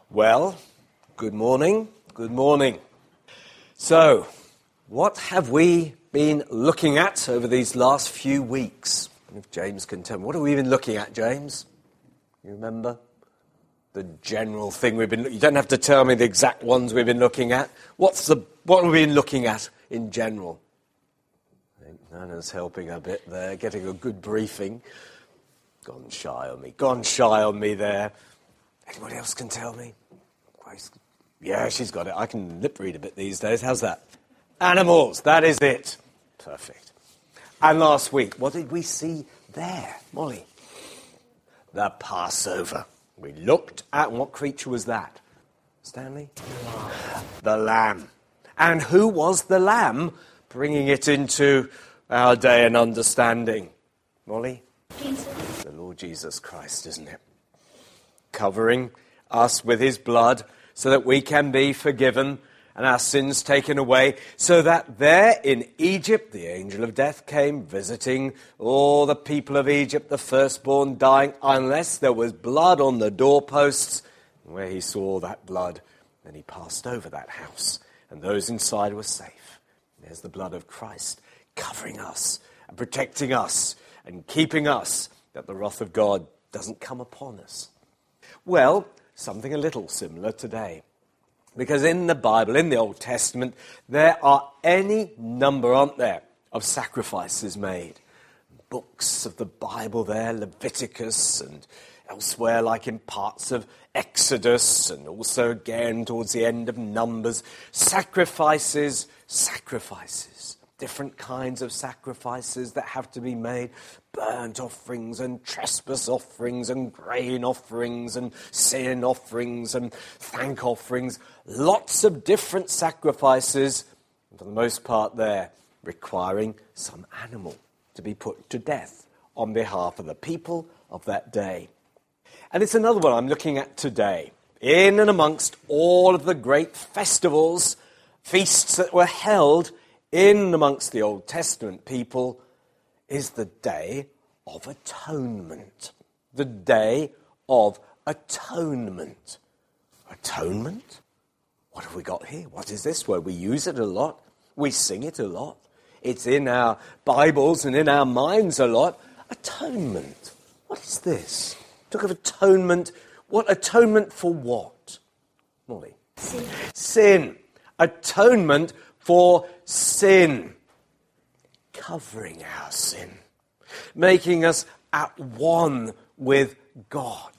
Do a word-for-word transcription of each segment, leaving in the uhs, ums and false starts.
Well, good morning, good morning. So, what have we been looking at over these last few weeks? If James can tell me, what have we been looking at, James? You remember? The general thing we've been, you don't have to tell me the exact ones we've been looking at. What's the, what have we been looking at in general? I think Nana's helping a bit there, getting a good briefing. Gone shy on me, gone shy on me there. Anybody else can tell me? Yeah, she's got it. I can lip read a bit these days. How's that? Animals, that is it. Perfect. And last week, what did we see there, Molly? The Passover. We looked at, what creature was that? Stanley? The lamb. And who was the lamb bringing it into our day and understanding? Molly? Jesus. The Lord Jesus Christ, isn't it? Covering us with his blood so that we can be forgiven and our sins taken away, so that there in Egypt the angel of death came visiting all the people of Egypt, the firstborn dying, unless there was blood on the doorposts. And where he saw that blood, then he passed over that house, and those inside were safe. There's the blood of Christ covering us and protecting us and keeping us, that the wrath of God doesn't come upon us. Well, something a little similar today. Because in the Bible, in the Old Testament, there are any number, aren't there, of sacrifices made. Books of the Bible there, Leviticus and elsewhere, like in parts of Exodus and also again towards the end of Numbers. Sacrifices, sacrifices. Different kinds of sacrifices that have to be made. Burnt offerings and trespass offerings and grain offerings and sin offerings and thank offerings. Lots of different sacrifices, for the most part there, requiring some animal to be put to death on behalf of the people of that day. And it's another one I'm looking at today. In and amongst all of the great festivals, feasts that were held in amongst the Old Testament people, is the Day of Atonement. The Day of Atonement. Atonement? What have we got here? What is this word? We use it a lot. We sing it a lot. It's in our Bibles and in our minds a lot. Atonement. What is this? Talk of atonement. What atonement for what? Molly? Sin. Sin. Atonement for sin. Covering our sin. Making us at one with God.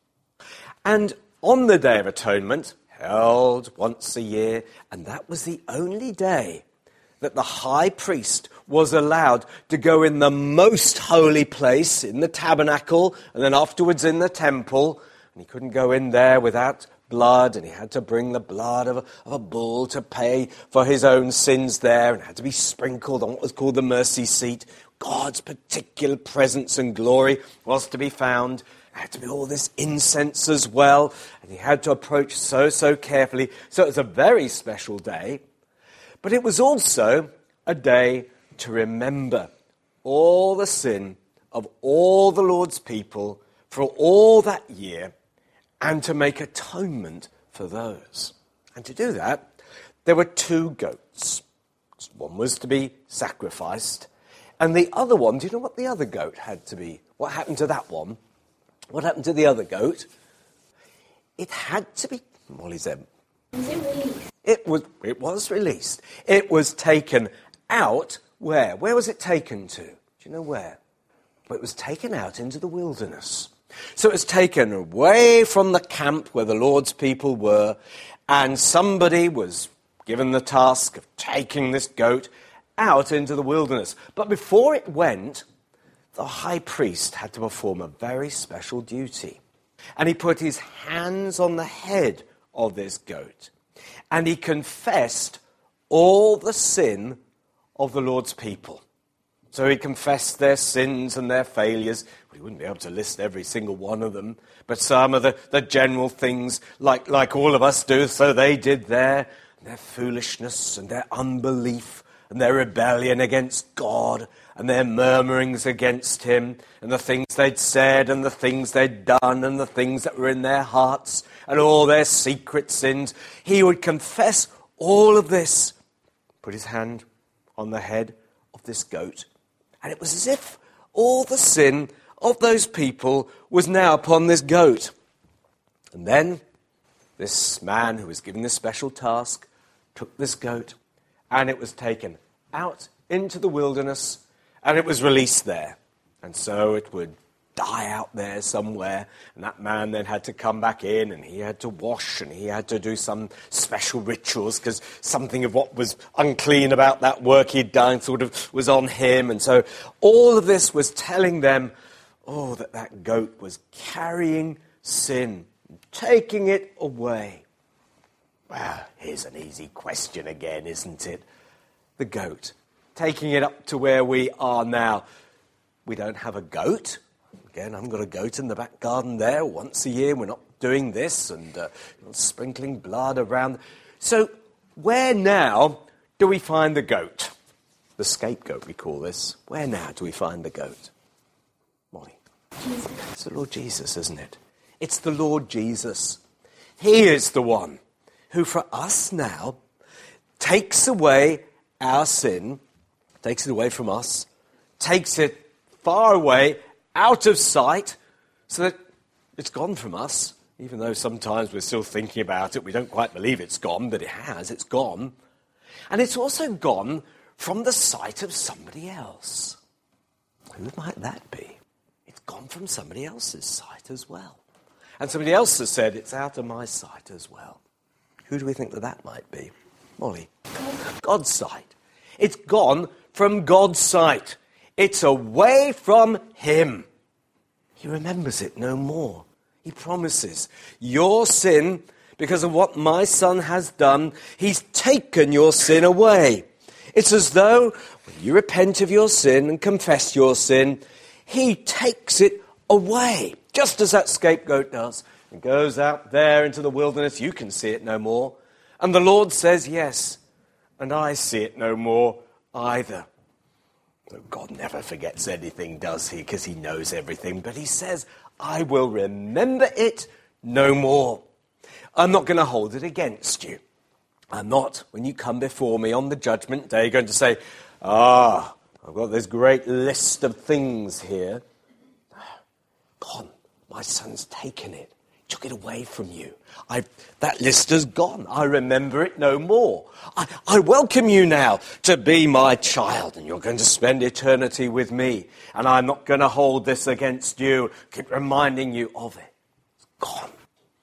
And on the Day of Atonement, held once a year, and that was the only day that the high priest was allowed to go in the most holy place, in the tabernacle, and then afterwards in the temple, and he couldn't go in there without blood, and he had to bring the blood of a, of a bull to pay for his own sins there, and had to be sprinkled on what was called the mercy seat. God's particular presence and glory was to be found. There had to be all this incense as well, and he had to approach so, so carefully. So it was a very special day, but it was also a day to remember all the sin of all the Lord's people for all that year, and to make atonement for those. And to do that, there were two goats. One was to be sacrificed, and the other one, do you know what the other goat had to be? What happened to that one? What happened to the other goat? It had to be, Molly said. Was it released? It was, it was released. It was taken out, where? Where was it taken to? Do you know where? Well, it was taken out into the wilderness. So it was taken away from the camp where the Lord's people were, and somebody was given the task of taking this goat out into the wilderness. But before it went, the high priest had to perform a very special duty. And he put his hands on the head of this goat, and he confessed all the sin of the Lord's people. So he confessed their sins and their failures. We wouldn't be able to list every single one of them, but some of the, the general things, like, like all of us do, so they did there, their foolishness and their unbelief and their rebellion against God and their murmurings against him and the things they'd said and the things they'd done and the things that were in their hearts and all their secret sins. He would confess all of this, put his hand on the head of this goat, and it was as if all the sin of those people was now upon this goat. And then this man who was given this special task took this goat, and it was taken out into the wilderness, and it was released there. And so it would die out there somewhere, and that man then had to come back in, and he had to wash, and he had to do some special rituals, because something of what was unclean about that work he'd done sort of was on him. And so all of this was telling them, oh, that that goat was carrying sin, taking it away. Well, here's an easy question again, isn't it? The goat, taking it up to where we are now. We don't have a goat. Again, I've got a goat in the back garden there once a year. We're not doing this and uh, not sprinkling blood around. So where now do we find the goat? The scapegoat, we call this. Where now do we find the goat? Molly? Jesus. It's the Lord Jesus, isn't it? It's the Lord Jesus. He is the one who for us now takes away our sin, takes it away from us, takes it far away, out of sight, so that it's gone from us, even though sometimes we're still thinking about it. We don't quite believe it's gone, but it has. It's gone. And it's also gone from the sight of somebody else. Who might that be? It's gone from somebody else's sight as well. And somebody else has said, it's out of my sight as well. Who do we think that that might be? Molly? God. God's sight. It's gone from God's sight. It's away from him. He remembers it no more. He promises, your sin, because of what my son has done, he's taken your sin away. It's as though when you repent of your sin and confess your sin, he takes it away, just as that scapegoat does, and goes out there into the wilderness. You can see it no more. And the Lord says, yes, and I see it no more either. God never forgets anything, does he? Because he knows everything. But he says, I will remember it no more. I'm not going to hold it against you. I'm not, when you come before me on the judgment day, going to say, ah, I've got this great list of things here. Gone. My son's taken it. Took it away from you. I, that list has gone. I remember it no more. I, I welcome you now to be my child, and you're going to spend eternity with me. And I'm not going to hold this against you, keep reminding you of it. It's gone.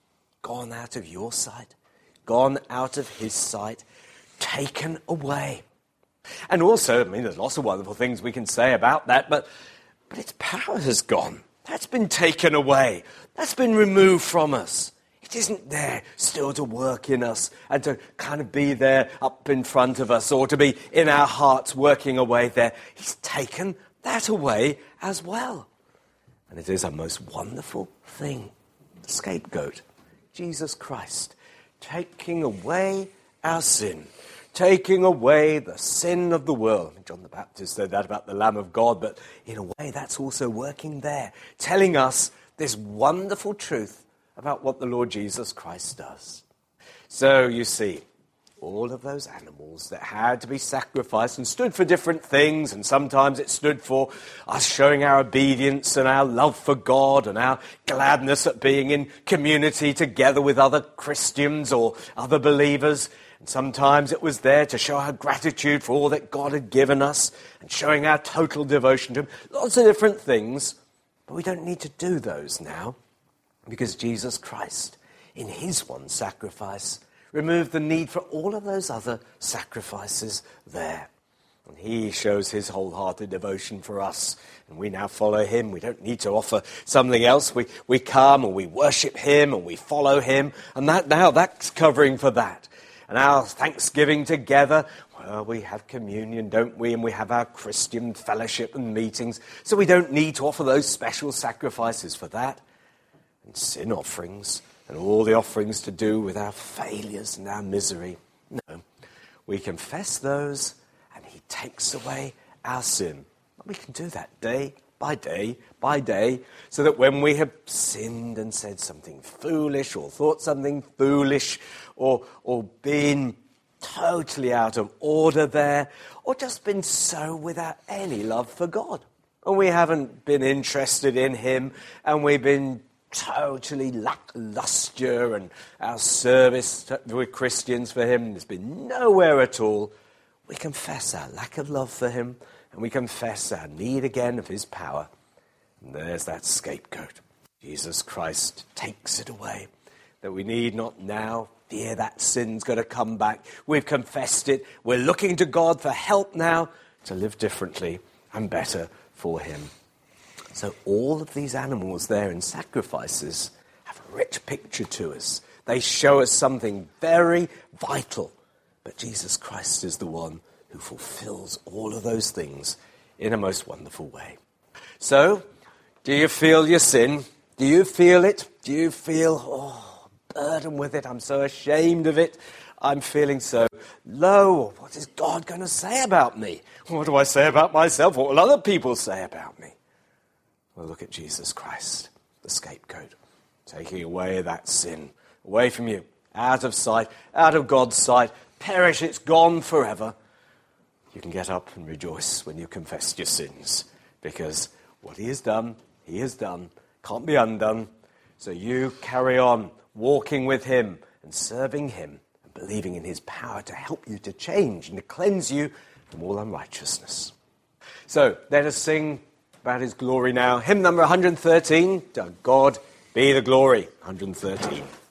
Gone out of your sight. Gone out of his sight. Taken away. And also, I mean, there's lots of wonderful things we can say about that, but, but its power has gone. That's been taken away. That's been removed from us. It isn't there still to work in us and to kind of be there up in front of us or to be in our hearts working away there. He's taken that away as well. And it is a most wonderful thing. The scapegoat, Jesus Christ, taking away our sin, taking away the sin of the world. John the Baptist said that about the Lamb of God, but in a way that's also working there, telling us this wonderful truth about what the Lord Jesus Christ does. So you see, all of those animals that had to be sacrificed and stood for different things, and sometimes it stood for us showing our obedience and our love for God and our gladness at being in community together with other Christians or other believers. And sometimes it was there to show our gratitude for all that God had given us and showing our total devotion to him. Lots of different things, but we don't need to do those now because Jesus Christ, in his one sacrifice, removed the need for all of those other sacrifices there. And he shows his wholehearted devotion for us. And we now follow him. We don't need to offer something else. We, we come and we worship him and we follow him. And that now that's covering for that. And our Thanksgiving together, well, we have communion, don't we? And we have our Christian fellowship and meetings. So we don't need to offer those special sacrifices for that. And sin offerings and all the offerings to do with our failures and our misery. No, we confess those and he takes away our sin. We can do that day by day by day, so that when we have sinned and said something foolish or thought something foolish or, or been totally out of order there, or just been so without any love for God, and we haven't been interested in him, and we've been totally lackluster, and our service to, with Christians for him has been nowhere at all, we confess our lack of love for him, and we confess our need again of his power. And there's that scapegoat. Jesus Christ takes it away, that we need not now fear that sin's going to come back. We've confessed it. We're looking to God for help now to live differently and better for him. So all of these animals there in sacrifices have a rich picture to us. They show us something very vital. But Jesus Christ is the one who fulfills all of those things in a most wonderful way. So, do you feel your sin? Do you feel it? Do you feel, oh, burdened with it? I'm so ashamed of it. I'm feeling so low. What is God going to say about me? What do I say about myself? What will other people say about me? Well, look at Jesus Christ, the scapegoat, taking away that sin, away from you, out of sight, out of God's sight. Perish, it's gone forever. You can get up and rejoice when you confess your sins, because what he has done, he has done, can't be undone. So you carry on walking with him and serving him and believing in his power to help you to change and to cleanse you from all unrighteousness. So let us sing about his glory now. Hymn number one hundred thirteen, to God be the glory, one hundred thirteen.